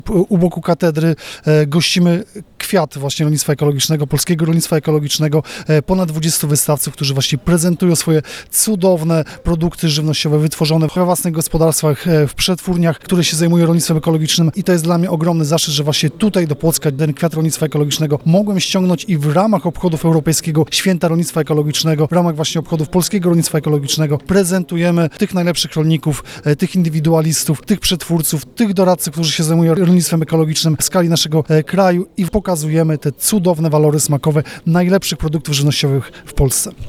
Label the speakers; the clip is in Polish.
Speaker 1: U boku katedry gościmy kwiat właśnie rolnictwa ekologicznego, polskiego rolnictwa ekologicznego. Ponad 20 wystawców, którzy właśnie prezentują swoje cudowne produkty żywnościowe wytworzone w własnych gospodarstwach, w przetwórniach, które się zajmują rolnictwem ekologicznym i to jest dla mnie ogromny zaszczyt, że właśnie tutaj do Płocka ten kwiat rolnictwa ekologicznego mogłem ściągnąć i w ramach obchodów Europejskiego Święta Rolnictwa Ekologicznego, w ramach właśnie obchodów polskiego rolnictwa ekologicznego prezentujemy tych najlepszych rolników, tych indywidualistów, tych przetwórców, tych doradców, którzy się zajmują rolnictwem ekologicznym w skali naszego kraju i pokazujemy te cudowne walory smakowe najlepszych produktów żywnościowych w Polsce.